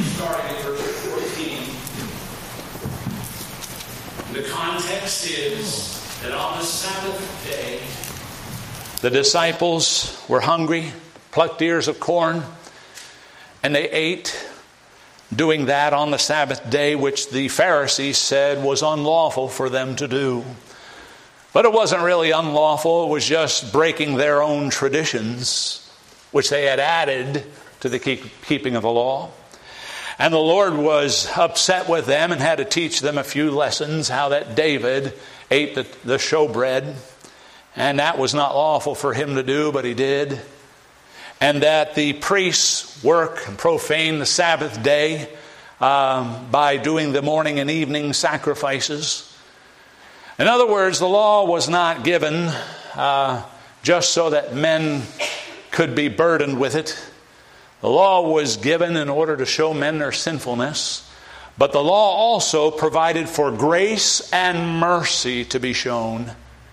starting at verse 14. The context is that on the Sabbath day, the disciples were hungry, plucked ears of corn, and they ate, doing that on the Sabbath day, which the Pharisees said was unlawful for them to do. But it wasn't really unlawful. It was just breaking their own traditions, which they had added to the keeping of the law. And the Lord was upset with them and had to teach them a few lessons, how that David ate the showbread, and that was not lawful for him to do, but he did. And that the priests work and profane the Sabbath day by doing the morning and evening sacrifices. In other words, the law was not given just so that men could be burdened with it. The law was given in order to show men their sinfulness. But the law also provided for grace and mercy to be shown.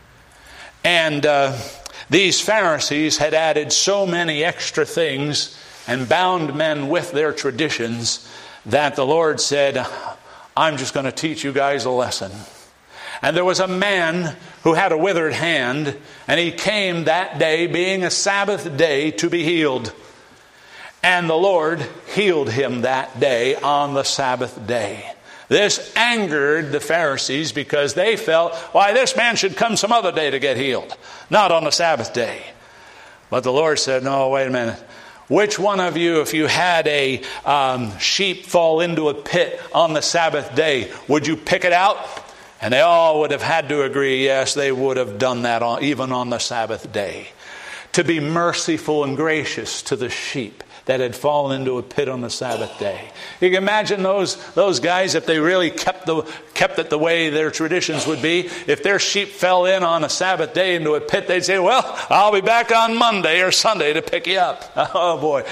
And these Pharisees had added so many extra things and bound men with their traditions that the Lord said, I'm just going to teach you guys a lesson. And there was a man who had a withered hand, and he came that day, being a Sabbath day, to be healed. And the Lord healed him that day on the Sabbath day. This angered the Pharisees because they felt, why, this man should come some other day to get healed, not on the Sabbath day. But the Lord said, no, wait a minute. Which one of you, if you had a sheep fall into a pit on the Sabbath day, would you pick it out? And they all would have had to agree, yes, they would have done that even on the Sabbath day. To be merciful and gracious to the sheep that had fallen into a pit on the Sabbath day. You can imagine those guys, if they really kept it the way their traditions would be. If their sheep fell in on a Sabbath day into a pit, they'd say, well, I'll be back on Monday or Sunday to pick you up. Oh boy.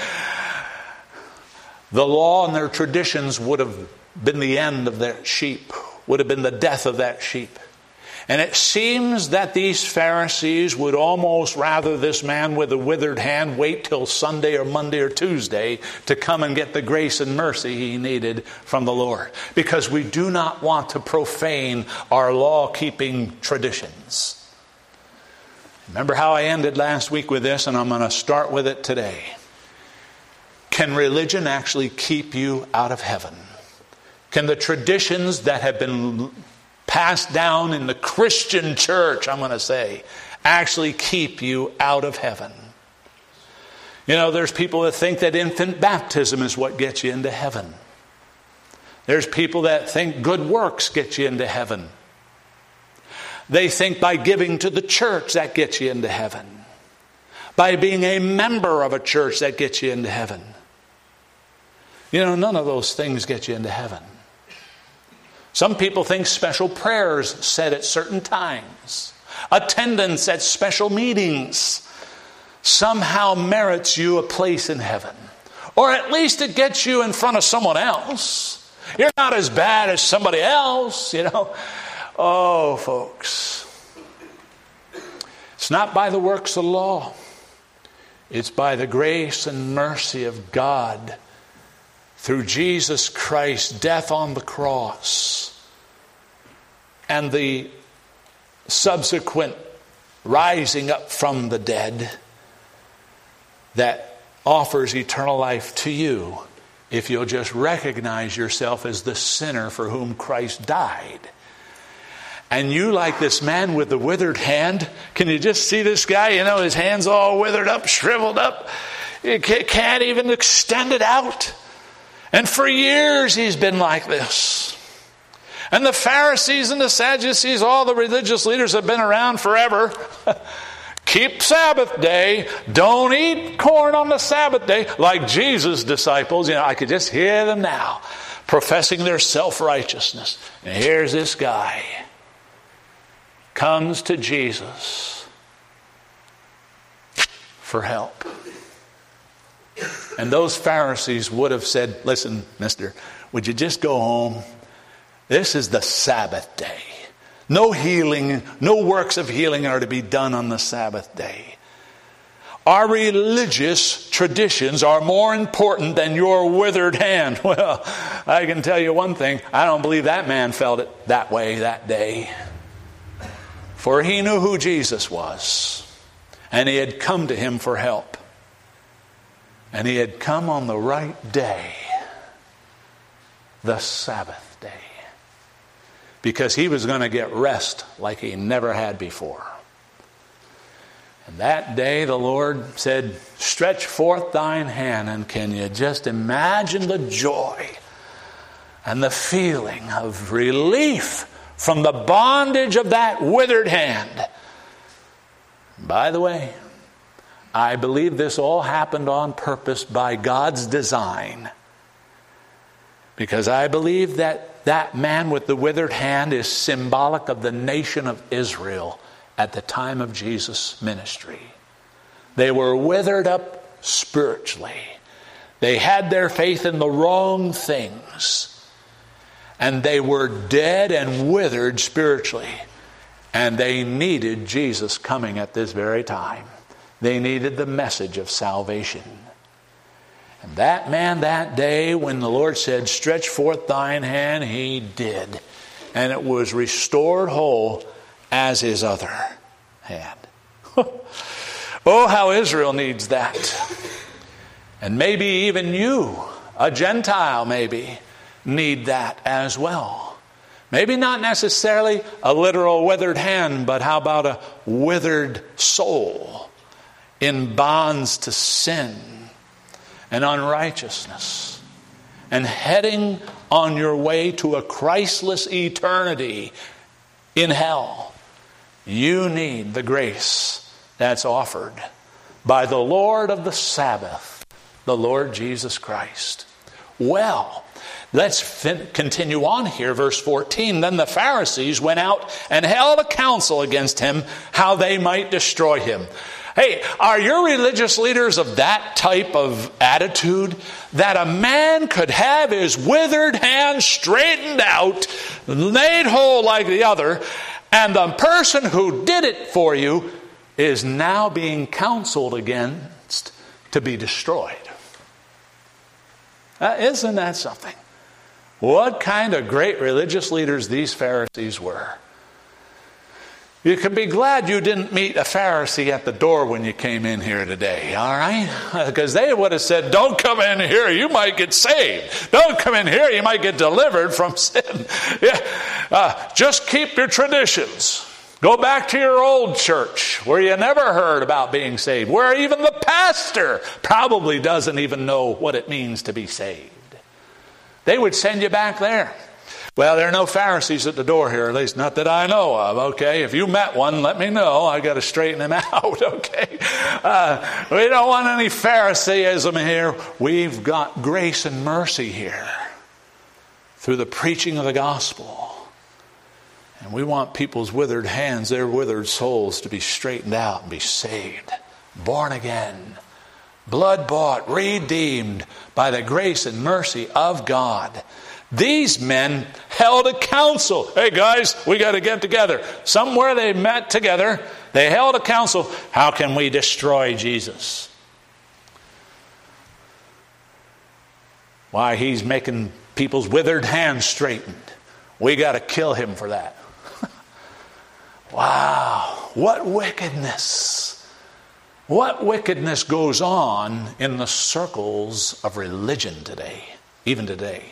The law and their traditions would have been the end of their sheep, would have been the death of that sheep. And it seems that these Pharisees would almost rather this man with a withered hand wait till Sunday or Monday or Tuesday to come and get the grace and mercy he needed from the Lord. Because we do not want to profane our law-keeping traditions. Remember how I ended last week with this, and I'm going to start with it today. Can religion actually keep you out of heaven? Can the traditions that have been passed down in the Christian church, I'm going to say, actually keep you out of heaven? You know, there's people that think that infant baptism is what gets you into heaven. There's people that think good works get you into heaven. They think by giving to the church that gets you into heaven. By being a member of a church that gets you into heaven. You know, none of those things get you into heaven. Some people think special prayers said at certain times, attendance at special meetings, somehow merits you a place in heaven. Or at least it gets you in front of someone else. You're not as bad as somebody else, you know. Oh, folks. It's not by the works of law. It's by the grace and mercy of God through Jesus Christ's death on the cross and the subsequent rising up from the dead that offers eternal life to you if you'll just recognize yourself as the sinner for whom Christ died. And you, like this man with the withered hand, can you just see this guy? You know, his hand's all withered up, shriveled up. He can't even extend it out. And for years he's been like this. And the Pharisees and the Sadducees, all the religious leaders have been around forever. Keep Sabbath day. Don't eat corn on the Sabbath day. Like Jesus' disciples, you know, I could just hear them now professing their self-righteousness. And here's this guy. Comes to Jesus for help. And those Pharisees would have said, listen, mister, would you just go home? This is the Sabbath day. No healing, no works of healing are to be done on the Sabbath day. Our religious traditions are more important than your withered hand. Well, I can tell you one thing. I don't believe that man felt it that way that day. For he knew who Jesus was. And he had come to him for help. And he had come on the right day. The Sabbath day. Because he was going to get rest like he never had before. And that day the Lord said, stretch forth thine hand. And can you just imagine the joy and the feeling of relief from the bondage of that withered hand? By the way, I believe this all happened on purpose by God's design. Because I believe that that man with the withered hand is symbolic of the nation of Israel at the time of Jesus' ministry. They were withered up spiritually. They had their faith in the wrong things. And they were dead and withered spiritually. And they needed Jesus coming at this very time. They needed the message of salvation. And that man that day, when the Lord said, stretch forth thine hand, he did. And it was restored whole as his other hand. Oh, how Israel needs that. And maybe even you, a Gentile maybe, need that as well. Maybe not necessarily a literal withered hand, but how about a withered soul in bonds to sin and unrighteousness and heading on your way to a Christless eternity in hell? You need the grace that's offered by the Lord of the Sabbath, the Lord Jesus Christ. Well, let's continue on here, verse 14. Then the Pharisees went out and held a council against him, how they might destroy him. Hey, are your religious leaders of that type of attitude? That a man could have his withered hand straightened out, made whole like the other, and the person who did it for you is now being counseled against to be destroyed. Isn't that something? What kind of great religious leaders these Pharisees were. You can be glad you didn't meet a Pharisee at the door when you came in here today, all right? Because they would have said, don't come in here, you might get saved. Don't come in here, you might get delivered from sin. Just keep your traditions. Go back to your old church where you never heard about being saved, where even the pastor probably doesn't even know what it means to be saved. They would send you back there. Well, there are no Pharisees at the door here, at least not that I know of, okay? If you met one, let me know. I got to straighten him out, okay? We don't want any Pharisaism here. We've got grace and mercy here through the preaching of the gospel. And we want people's withered hands, their withered souls to be straightened out and be saved, born again, blood-bought, redeemed by the grace and mercy of God. These men held a council. Hey guys, we got to get together. Somewhere they met together. They held a council. How can we destroy Jesus? Why, he's making people's withered hands straightened. We got to kill him for that. Wow, what wickedness. What wickedness goes on in the circles of religion today, even today.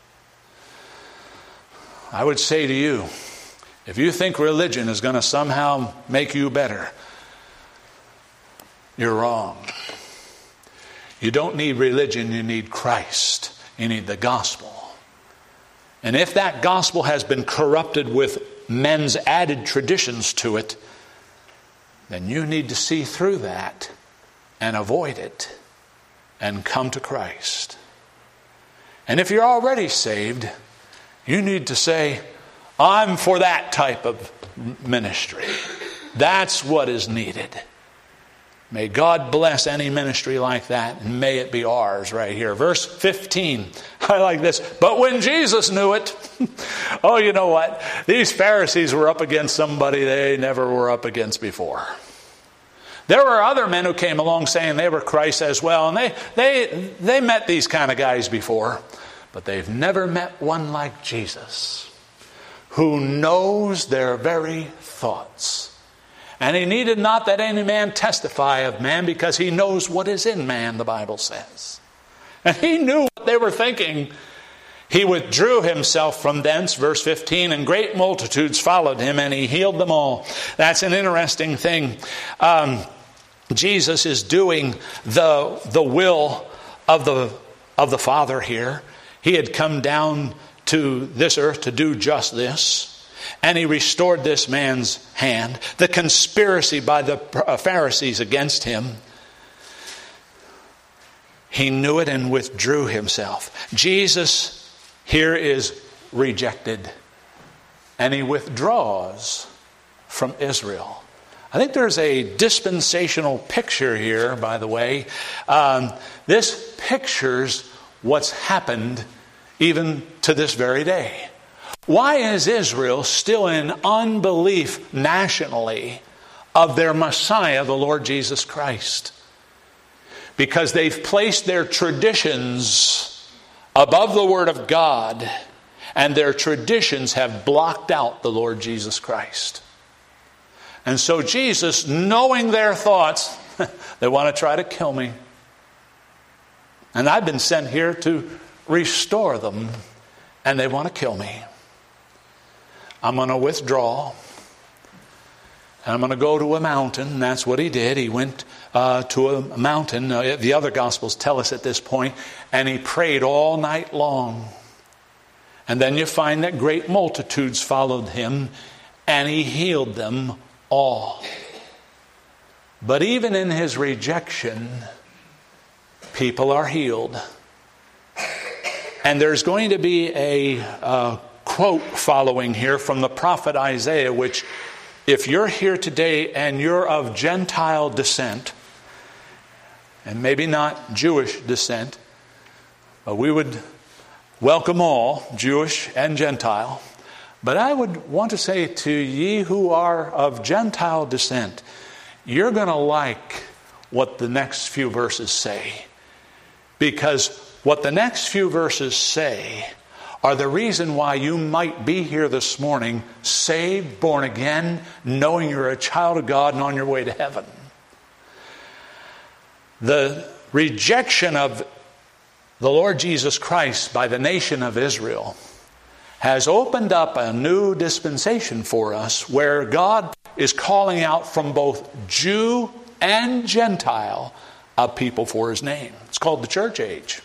I would say to you, if you think religion is going to somehow make you better, you're wrong. You don't need religion, you need Christ. You need the gospel. And if that gospel has been corrupted with men's added traditions to it, then you need to see through that and avoid it and come to Christ. And if you're already saved, you need to say, I'm for that type of ministry. That's what is needed. May God bless any ministry like that, and may it be ours right here. Verse 15, I like this. But when Jesus knew it, oh, you know what? These Pharisees were up against somebody they never were up against before. There were other men who came along saying they were Christ as well, and they met these kind of guys before, but they've never met one like Jesus, who knows their very thoughts. And he needed not that any man testify of man, because he knows what is in man, the Bible says. And he knew what they were thinking. He withdrew himself from thence, verse 15, and great multitudes followed him, and he healed them all. That's an interesting thing. Jesus is doing the will of the Father here. He had come down to this earth to do just this, and he restored this man's hand. The conspiracy by the Pharisees against him, he knew it and withdrew himself. Jesus here is rejected, and he withdraws from Israel. I think there's a dispensational picture here, by the way. This pictures what's happened even to this very day. Why is Israel still in unbelief nationally of their Messiah, the Lord Jesus Christ? Because they've placed their traditions above the Word of God, and their traditions have blocked out the Lord Jesus Christ. And so Jesus, knowing their thoughts, they want to try to kill me. And I've been sent here to restore them, and they want to kill me. I'm going to withdraw, and I'm going to go to a mountain. And that's what he did. He went to a mountain. The other Gospels tell us at this point, and he prayed all night long. And then you find that great multitudes followed him, and he healed them all. But even in his rejection, people are healed. And there's going to be a quote following here from the prophet Isaiah, which, if you're here today and you're of Gentile descent, and maybe not Jewish descent, but we would welcome all, Jewish and Gentile. But I would want to say to ye who are of Gentile descent, you're going to like what the next few verses say. Because what the next few verses say are the reason why you might be here this morning, saved, born again, knowing you're a child of God and on your way to heaven. The rejection of the Lord Jesus Christ by the nation of Israel has opened up a new dispensation for us, where God is calling out from both Jew and Gentile a people for his name. It's called the church age.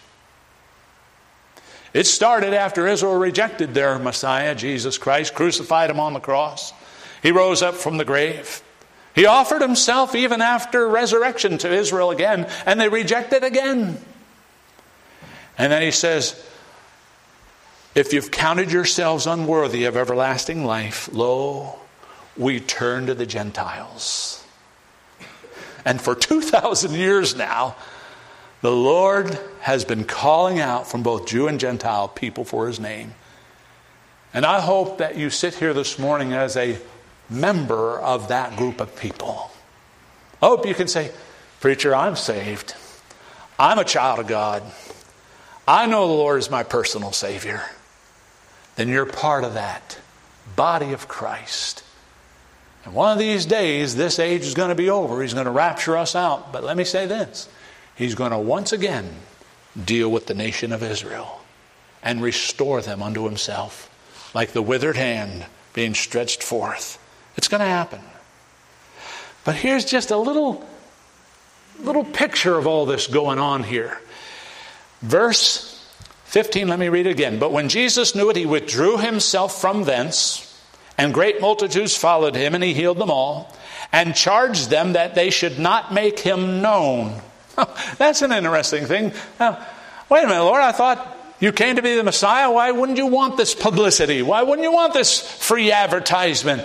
It started after Israel rejected their Messiah, Jesus Christ, crucified him on the cross. He rose up from the grave. He offered himself even after resurrection to Israel again, and they rejected again. And then he says, if you've counted yourselves unworthy of everlasting life, lo, we turn to the Gentiles. And for 2,000 years now, the Lord has been calling out from both Jew and Gentile people for his name. And I hope that you sit here this morning as a member of that group of people. I hope you can say, preacher, I'm saved. I'm a child of God. I know the Lord is my personal Savior. Then you're part of that body of Christ. And one of these days, this age is going to be over. He's going to rapture us out. But let me say this. He's going to once again deal with the nation of Israel and restore them unto himself, like the withered hand being stretched forth. It's going to happen. But here's just a little picture of all this going on here. Verse 15, let me read it again. But when Jesus knew it, he withdrew himself from thence, and great multitudes followed him, and he healed them all, and charged them that they should not make him known. That's an interesting thing. Now, wait a minute, Lord, I thought you came to be the Messiah. Why wouldn't you want this publicity? Why wouldn't you want this free advertisement?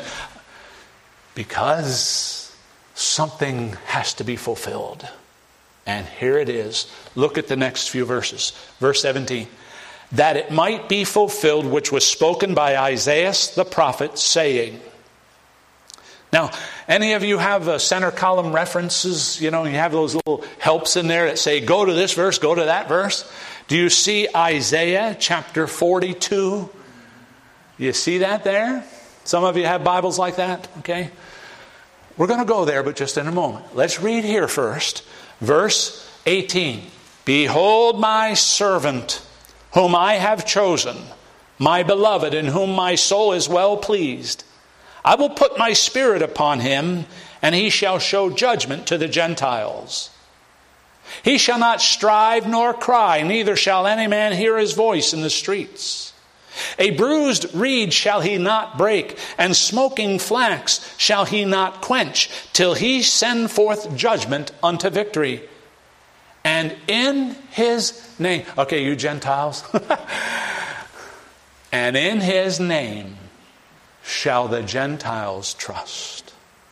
Because something has to be fulfilled. And here it is. Look at the next few verses. Verse 17. That it might be fulfilled which was spoken by Isaiah the prophet, saying. Now, any of you have center column references? You have those little helps in there that say, go to this verse, go to that verse. Do you see Isaiah chapter 42? You see that there? Some of you have Bibles like that, okay? We're going to go there, but just in a moment. Let's read here first. Verse 18. Behold my servant, whom I have chosen, my beloved, in whom my soul is well pleased. I will put my spirit upon him, and he shall show judgment to the Gentiles. He shall not strive nor cry, neither shall any man hear his voice in the streets. A bruised reed shall he not break, and smoking flax shall he not quench, till he send forth judgment unto victory. And in his name, okay, you Gentiles, and in his name shall the Gentiles trust.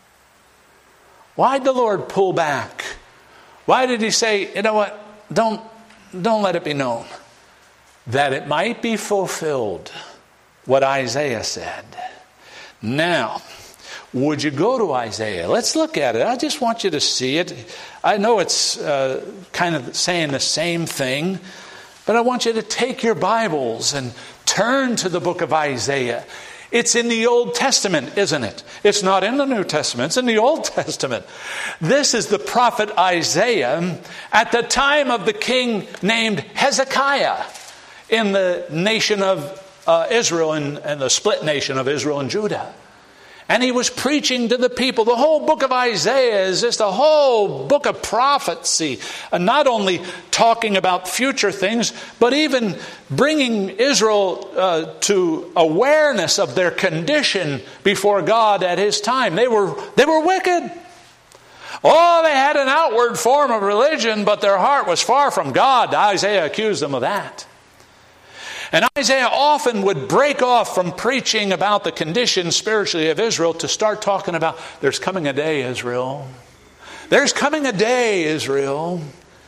Why did the Lord pull back? Why did he say, you know what, don't let it be known? That it might be fulfilled what Isaiah said. Now, would you go to Isaiah? Let's look at it. I just want you to see it. I know it's kind of saying the same thing, but I want you to take your Bibles and turn to the book of Isaiah. It's in the Old Testament, isn't it? It's not in the New Testament. It's in the Old Testament. This is the prophet Isaiah at the time of the king named Hezekiah in the nation of Israel and the split nation of Israel and Judah. And he was preaching to the people. The whole book of Isaiah is just a whole book of prophecy. And not only talking about future things, but even bringing Israel to awareness of their condition before God at his time. They were wicked. Oh, they had an outward form of religion, but their heart was far from God. Isaiah accused them of that. And Isaiah often would break off from preaching about the condition spiritually of Israel to start talking about, there's coming a day, Israel. There's coming a day, Israel,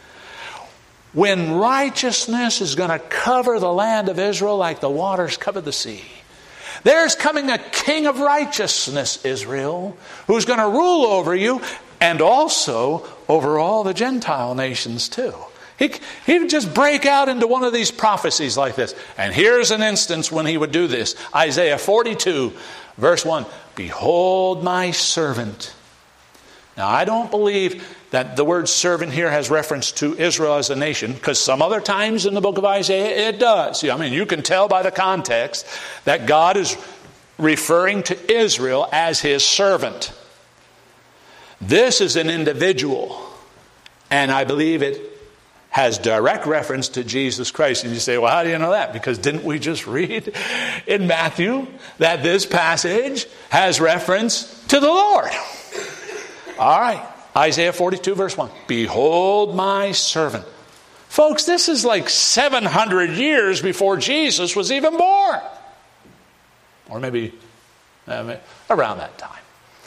when righteousness is going to cover the land of Israel like the waters cover the sea. There's coming a king of righteousness, Israel, who's going to rule over you and also over all the Gentile nations too. He would just break out into one of these prophecies like this. And here's an instance when he would do this. Isaiah 42, verse 1. Behold my servant. Now, I don't believe that the word servant here has reference to Israel as a nation, because some other times in the book of Isaiah it does. I mean, you can tell by the context that God is referring to Israel as his servant. This is an individual, and I believe it has direct reference to Jesus Christ. And you say, well, how do you know that? Because didn't we just read in Matthew that this passage has reference to the Lord? All right. Isaiah 42 verse 1. Behold my servant. Folks, this is like 700 years before Jesus was even born. Or maybe around that time.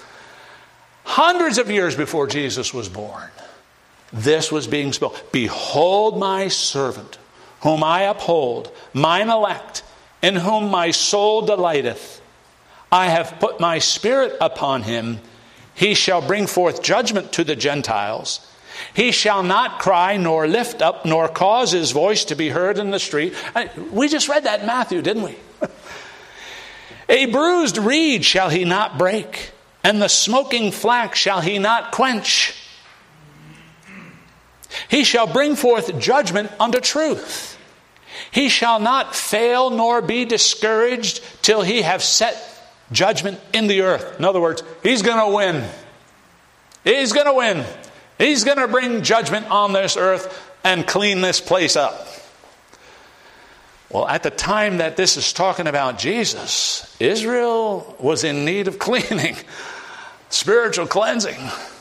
Hundreds of years before Jesus was born. This was being spoken. Behold my servant, whom I uphold, mine elect, in whom my soul delighteth. I have put my spirit upon him. He shall bring forth judgment to the Gentiles. He shall not cry, nor lift up, nor cause his voice to be heard in the street. We just read that in Matthew, didn't we? A bruised reed shall he not break, and the smoking flax shall he not quench. He shall bring forth judgment unto truth. He shall not fail nor be discouraged till he have set judgment in the earth. In other words, he's going to win. He's going to win. He's going to bring judgment on this earth and clean this place up. Well, at the time that this is talking about Jesus, Israel was in need of cleaning, spiritual cleansing.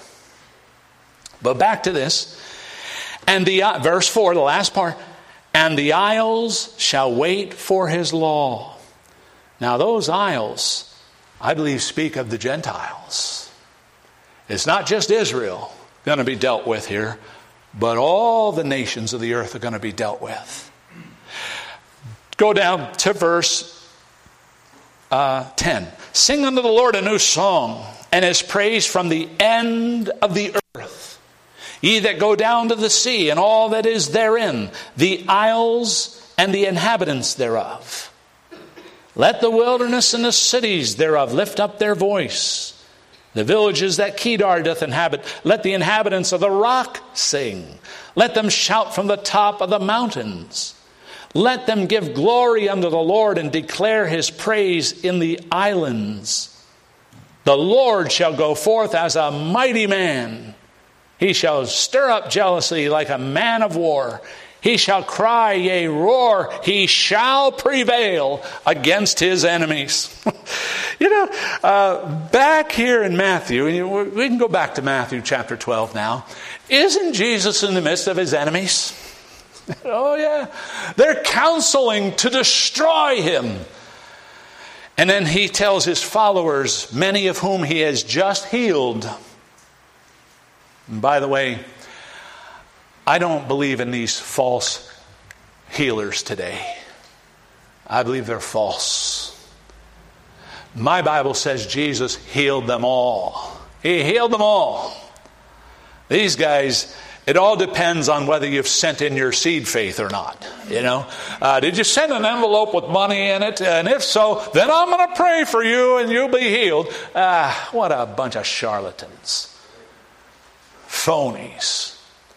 But back to this. And verse 4, the last part, and the isles shall wait for his law. Now those isles, I believe, speak of the Gentiles. It's not just Israel going to be dealt with here, but all the nations of the earth are going to be dealt with. Go down to verse 10. Sing unto the Lord a new song, and his praise from the end of the earth. Ye that go down to the sea, and all that is therein, the isles and the inhabitants thereof. Let the wilderness and the cities thereof lift up their voice. The villages that Kedar doth inhabit, let the inhabitants of the rock sing. Let them shout from the top of the mountains. Let them give glory unto the Lord and declare his praise in the islands. The Lord shall go forth as a mighty man. He shall stir up jealousy like a man of war. He shall cry, yea, roar. He shall prevail against his enemies. Back here in Matthew, and we can go back to Matthew chapter 12 now. Isn't Jesus in the midst of his enemies? Oh, yeah. They're counseling to destroy him. And then he tells his followers, many of whom he has just healed. And by the way, I don't believe in these false healers today. I believe they're false. My Bible says Jesus healed them all. He healed them all. These guys, it all depends on whether you've sent in your seed faith or not. Did you send an envelope with money in it? And if so, then I'm going to pray for you and you'll be healed. What a bunch of charlatans. Phonies.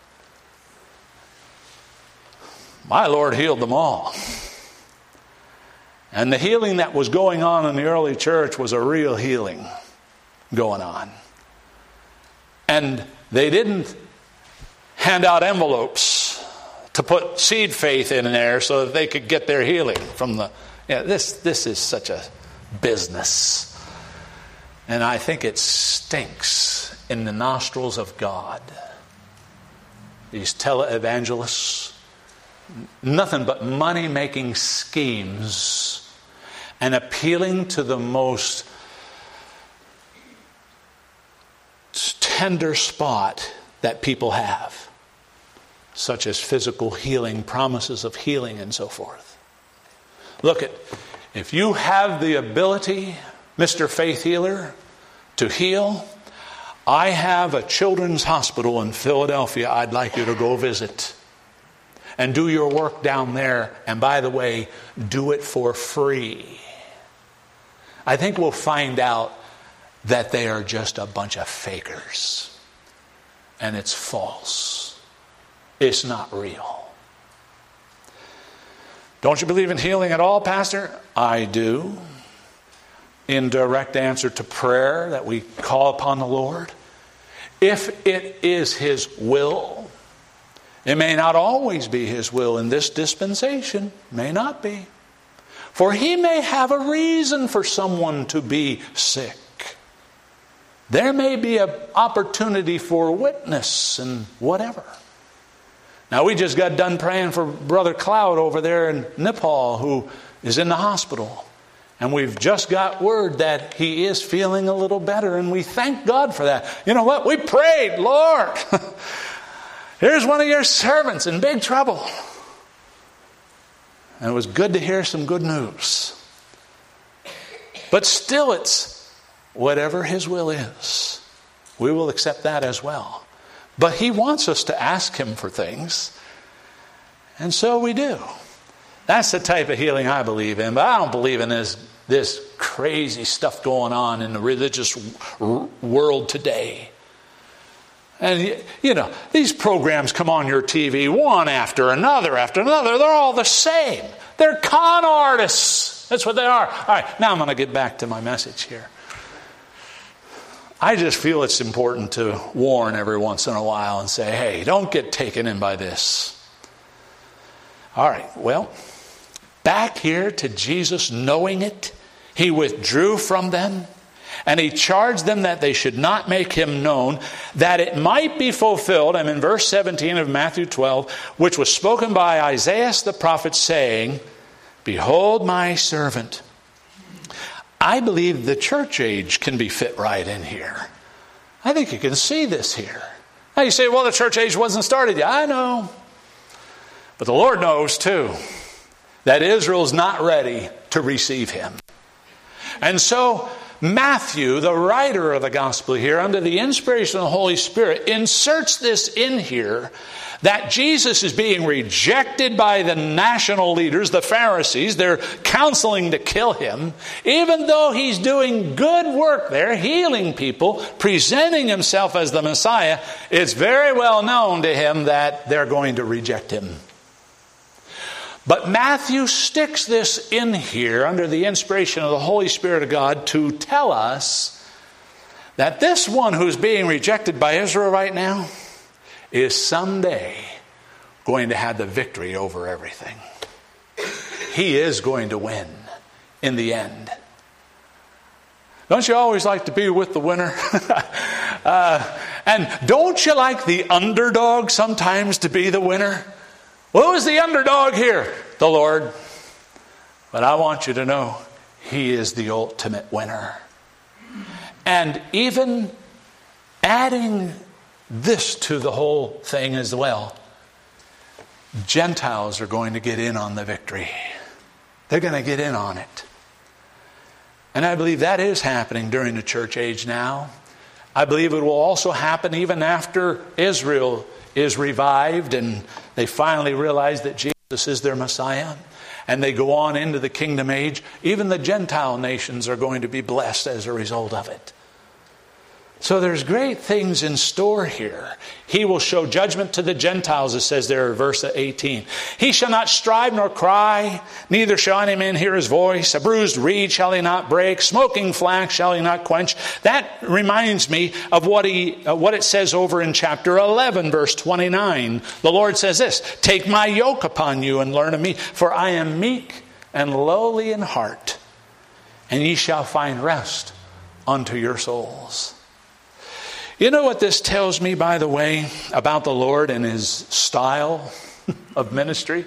My Lord healed them all. And the healing that was going on in the early church was a real healing going on. And they didn't hand out envelopes to put seed faith in there so that they could get their healing from the... This is such a business. And I think it stinks in the nostrils of God. These televangelists, nothing but money-making schemes and appealing to the most tender spot that people have, such as physical healing, promises of healing, and so forth. Look, if you have the ability, Mr. Faith Healer, to heal, I have a children's hospital in Philadelphia I'd like you to go visit. And do your work down there. And by the way, do it for free. I think we'll find out that they are just a bunch of fakers. And it's false. It's not real. Don't you believe in healing at all, Pastor? I do. In direct answer to prayer that we call upon the Lord. If it is his will. It may not always be his will in this dispensation. May not be. For he may have a reason for someone to be sick. There may be an opportunity for witness and whatever. Now we just got done praying for Brother Cloud over there in Nepal who is in the hospital. And we've just got word that he is feeling a little better. And we thank God for that. You know what? We prayed, Lord. Here's one of your servants in big trouble. And it was good to hear some good news. But still it's whatever his will is. We will accept that as well. But he wants us to ask him for things. And so we do. That's the type of healing I believe in. But I don't believe in this crazy stuff going on in the religious world today. And, these programs come on your TV one after another. They're all the same. They're con artists. That's what they are. All right, now I'm going to get back to my message here. I just feel it's important to warn every once in a while and say, hey, don't get taken in by this. All right, well, back here to Jesus knowing it, he withdrew from them. And he charged them that they should not make him known, that it might be fulfilled. I'm in verse 17 of Matthew 12, which was spoken by Isaiah the prophet, saying, Behold my servant. I believe the church age can be fit right in here. I think you can see this here. Now you say, well, the church age wasn't started yet. I know. But the Lord knows too that Israel's not ready to receive him. And so Matthew, the writer of the gospel here, under the inspiration of the Holy Spirit, inserts this in here, that Jesus is being rejected by the national leaders, the Pharisees. They're counseling to kill him. Even though he's doing good work there, healing people, presenting himself as the Messiah, it's very well known to him that they're going to reject him. But Matthew sticks this in here under the inspiration of the Holy Spirit of God to tell us that this one who's being rejected by Israel right now is someday going to have the victory over everything. He is going to win in the end. Don't you always like to be with the winner? And don't you like the underdog sometimes to be the winner? Well, who is the underdog here? The Lord. But I want you to know, He is the ultimate winner. And even adding this to the whole thing as well, Gentiles are going to get in on the victory. They're going to get in on it. And I believe that is happening during the church age now. I believe it will also happen even after Israel is revived and they finally realize that Jesus is their Messiah and they go on into the kingdom age. Even the Gentile nations are going to be blessed as a result of it. So there's great things in store here. He will show judgment to the Gentiles, it says there in verse 18. He shall not strive nor cry, neither shall any man hear his voice. A bruised reed shall he not break, smoking flax shall he not quench. That reminds me of what it says over in chapter 11, verse 29. The Lord says this, take my yoke upon you and learn of me, for I am meek and lowly in heart, and ye shall find rest unto your souls. You know what this tells me, by the way, about the Lord and His style of ministry?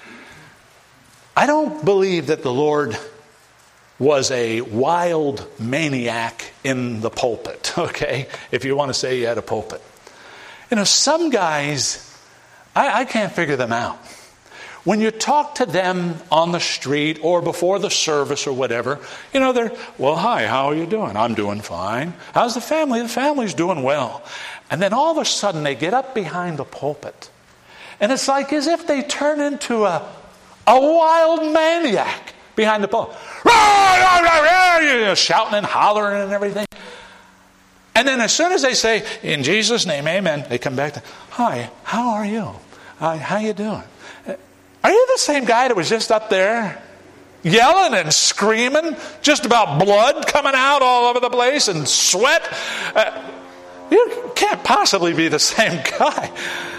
I don't believe that the Lord was a wild maniac in the pulpit, okay? If you want to say He had a pulpit. You know, some guys, I can't figure them out. When you talk to them on the street or before the service or whatever, you know, they're, well, hi, how are you doing? I'm doing fine. How's the family? The family's doing well. And then all of a sudden they get up behind the pulpit. And it's like as if they turn into a wild maniac behind the pulpit. Shouting and hollering and everything. And then as soon as they say, in Jesus' name, amen, they come back to, hi, how are you? How you doing? Are you the same guy that was just up there yelling and screaming, just about blood coming out all over the place and sweat? You can't possibly be the same guy.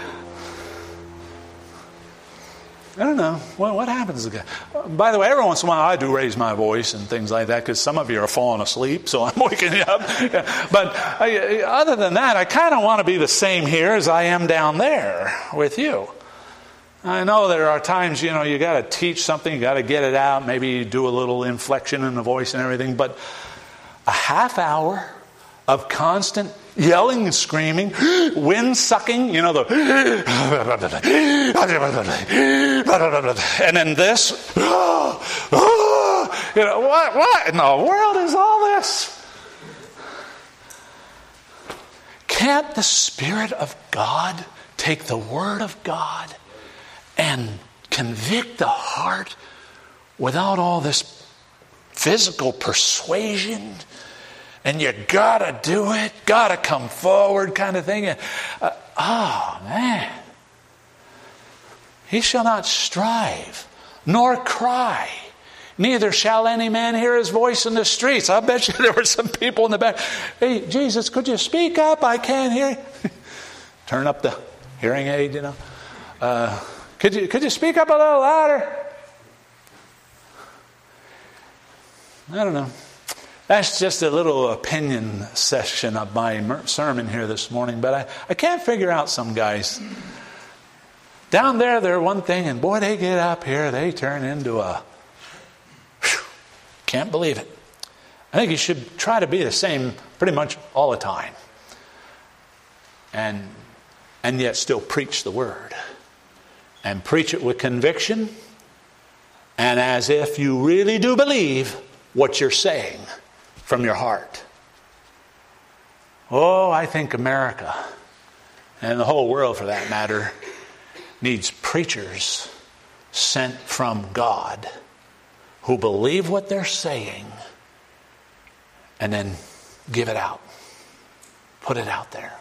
I don't know. What happens? By the way, every once in a while I do raise my voice and things like that because some of you are falling asleep, so I'm waking you up. But other than that, I kind of want to be the same here as I am down there with you. I know there are times, you know, you got to teach something, you got to get it out, maybe do a little inflection in the voice and everything, but a half hour of constant yelling and screaming, wind sucking, you know, and then this, you know, what in the world is all this? Can't the Spirit of God take the Word of God and convict the heart without all this physical persuasion? And you gotta do it, gotta come forward kind of thing. Oh, man. He shall not strive, nor cry. Neither shall any man hear his voice in the streets. I bet you there were some people in the back. Hey, Jesus, could you speak up? I can't hear you. Turn up the hearing aid, you know. Could you speak up a little louder? I don't know. That's just a little opinion session of my sermon here this morning. But I can't figure out some guys. Down there, they're one thing. And boy, they get up here, they turn into a... Can't believe it. I think you should try to be the same pretty much all the time. And yet still preach the Word. And preach it with conviction and as if you really do believe what you're saying. from your heart. Oh, I think America, and the whole world for that matter, needs preachers sent from God who believe what they're saying and then give it out. Put it out there.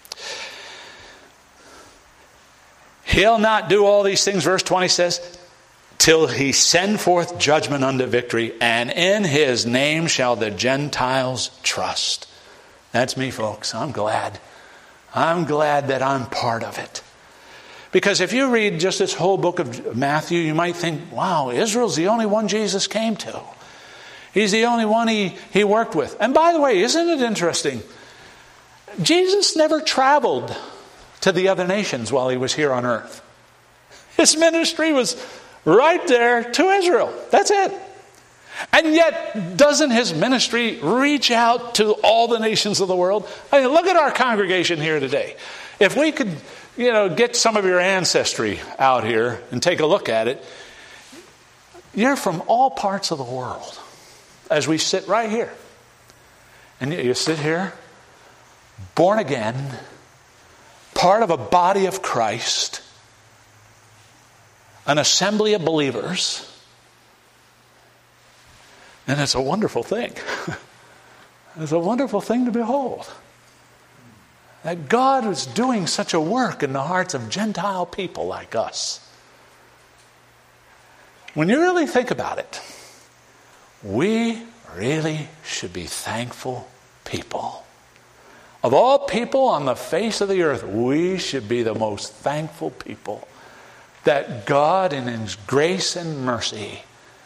He'll not do all these things, verse 20 says, till he send forth judgment unto victory, and in his name shall the Gentiles trust. That's me, folks. I'm glad. I'm glad that I'm part of it. Because if you read just this whole book of Matthew, you might think, wow, Israel's the only one Jesus came to. He's the only one he worked with. And by the way, isn't it interesting? Jesus never traveled to the other nations while he was here on earth. His ministry was right there to Israel. That's it. And yet, doesn't his ministry reach out to all the nations of the world? I mean, look at our congregation here today. If we could, get some of your ancestry out here and take a look at it, you're from all parts of the world. As we sit right here. And you sit here, born again, part of a body of Christ, an assembly of believers. And it's a wonderful thing. It's a wonderful thing to behold. That God is doing such a work in the hearts of Gentile people like us. When you really think about it, we really should be thankful people. Of all people on the face of the earth, we should be the most thankful people that God in his grace and mercy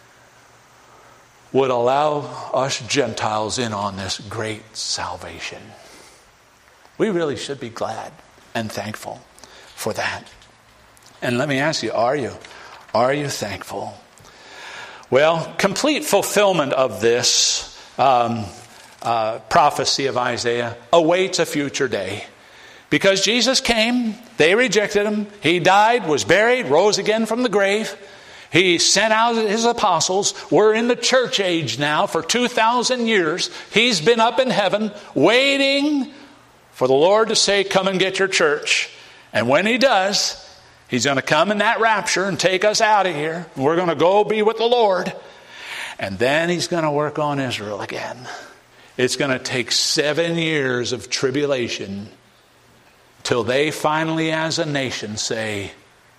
would allow us Gentiles in on this great salvation. We really should be glad and thankful for that. And let me ask you, are you? Are you thankful? Well, complete fulfillment of this prophecy of Isaiah awaits a future day. Because Jesus came, they rejected him. He died, was buried, rose again from the grave. He sent out his apostles. We're in the church age now for 2,000 years. He's been up in heaven waiting for the Lord to say, come and get your church. And when he does, he's going to come in that rapture and take us out of here. We're going to go be with the Lord. And then he's going to work on Israel again. It's going to take 7 years of tribulation till they finally as a nation say,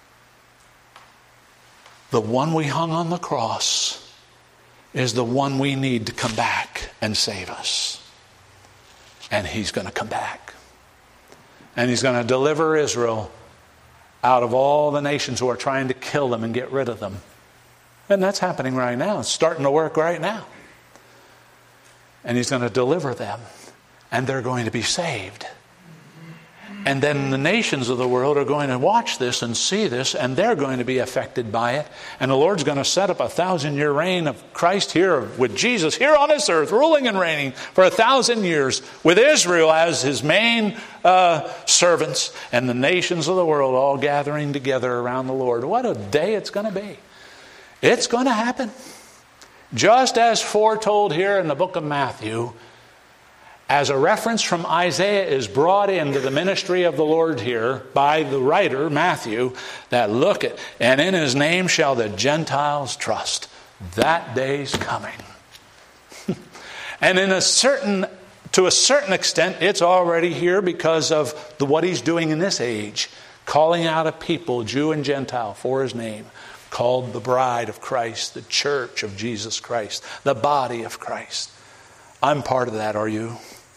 the one we hung on the cross is the one we need to come back and save us. And he's going to come back. And he's going to deliver Israel out of all the nations who are trying to kill them and get rid of them. And that's happening right now. It's starting to work right now. And he's going to deliver them. And they're going to be saved. And then the nations of the world are going to watch this and see this, and they're going to be affected by it. And the Lord's going to set up a 1,000-year reign of Christ here with Jesus here on this earth, ruling and reigning for 1,000 years with Israel as his main servants and the nations of the world all gathering together around the Lord. What a day it's going to be. It's going to happen. Just as foretold here in the book of Matthew, as a reference from Isaiah is brought into the ministry of the Lord here by the writer, Matthew, that look at, and in his name shall the Gentiles trust. That day's coming. And to a certain extent, it's already here because of what he's doing in this age, calling out a people, Jew and Gentile, for his name, called the bride of Christ, the church of Jesus Christ, the body of Christ. I'm part of that, are you?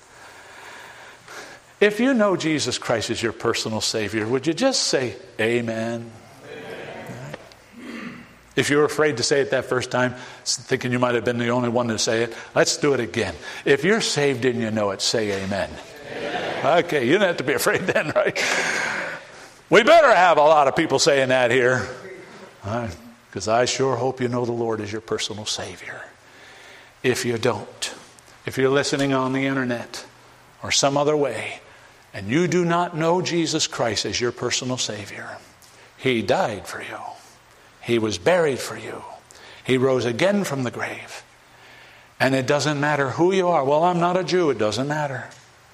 If you know Jesus Christ as your personal Savior, would you just say amen? Amen. If you were afraid to say it that first time, thinking you might have been the only one to say it, let's do it again. If you're saved and you know it, say amen. Amen. Okay, you don't have to be afraid then, right? We better have a lot of people saying that here. Because I sure hope you know the Lord as your personal Savior. If you don't, if you're listening on the internet or some other way, and you do not know Jesus Christ as your personal Savior, he died for you. He was buried for you. He rose again from the grave. And it doesn't matter who you are. Well, I'm not a Jew. It doesn't matter.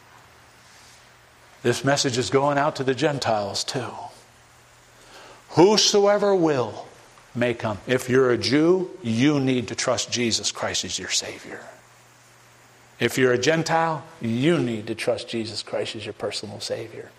This message is going out to the Gentiles too. Whosoever will may come. If you're a Jew, you need to trust Jesus Christ as your Savior. If you're a Gentile, you need to trust Jesus Christ as your personal Savior.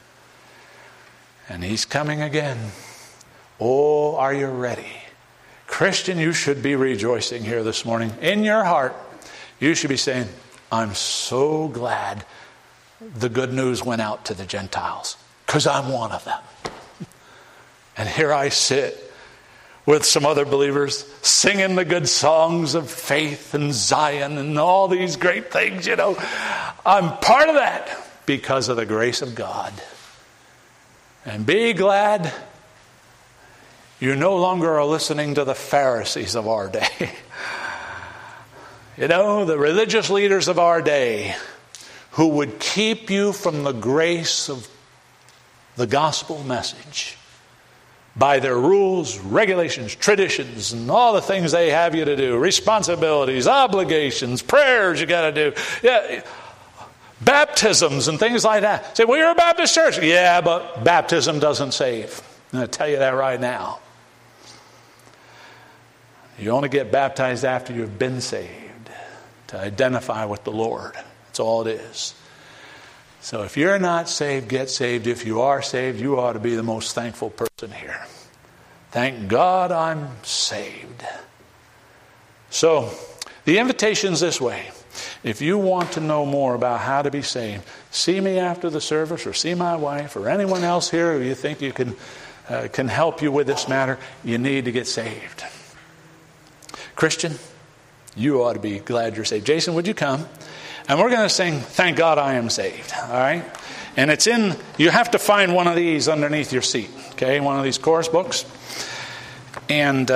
And He's coming again. Oh, are you ready? Christian, you should be rejoicing here this morning. In your heart, you should be saying, I'm so glad the good news went out to the Gentiles, because I'm one of them. And here I sit with some other believers singing the good songs of faith and Zion and all these great things, I'm part of that because of the grace of God. And be glad you no longer are listening to the Pharisees of our day. The religious leaders of our day who would keep you from the grace of the gospel message by their rules, regulations, traditions, and all the things they have you to do, responsibilities, obligations, prayers you got to do, baptisms and things like that. Say, well, you're a Baptist church. Yeah, but baptism doesn't save. I'm going to tell you that right now. You only get baptized after you've been saved, to identify with the Lord. That's all it is. So if you're not saved, get saved. If you are saved, you ought to be the most thankful person here. Thank God I'm saved. So the invitation's this way. If you want to know more about how to be saved, see me after the service, or see my wife, or anyone else here who you think you can help you with this matter. You need to get saved. Christian, you ought to be glad you're saved. Jason, would you come? And we're going to sing, Thank God I Am Saved. All right? And you have to find one of these underneath your seat. Okay? One of these chorus books. And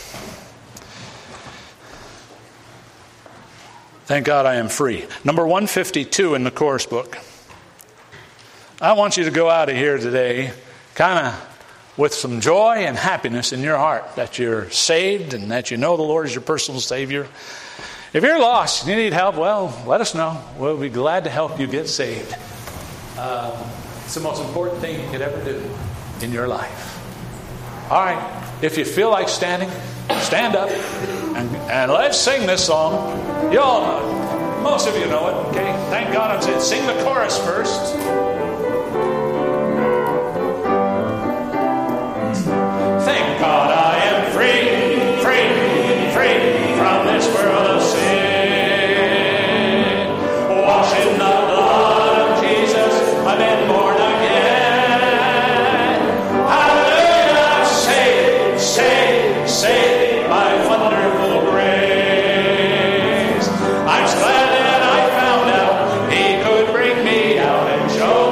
Thank God I Am Free. Number 152 in the chorus book. I want you to go out of here today kind of with some joy and happiness in your heart that you're saved and that you know the Lord is your personal Savior. If you're lost and you need help, well, let us know. We'll be glad to help you get saved. It's the most important thing you could ever do in your life. All right. If you feel like standing, stand up and let's sing this song. You all know it. Most of you know it. Okay. Thank God I'm saying. Sing the chorus first. Thank God I am free, free, free from this world of sin. Washed in the blood of Jesus, I've been born again. Hallelujah, saved, saved, saved by wonderful grace. I'm glad that I found out He could bring me out and show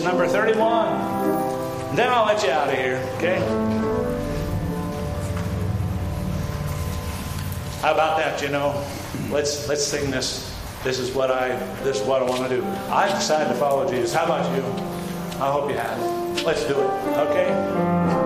number 31. Then I'll let you out of here, okay? How about that, you know? Let's sing this. This is what I want to do. I've decided to follow Jesus. How about you? I hope you have. Let's do it, okay?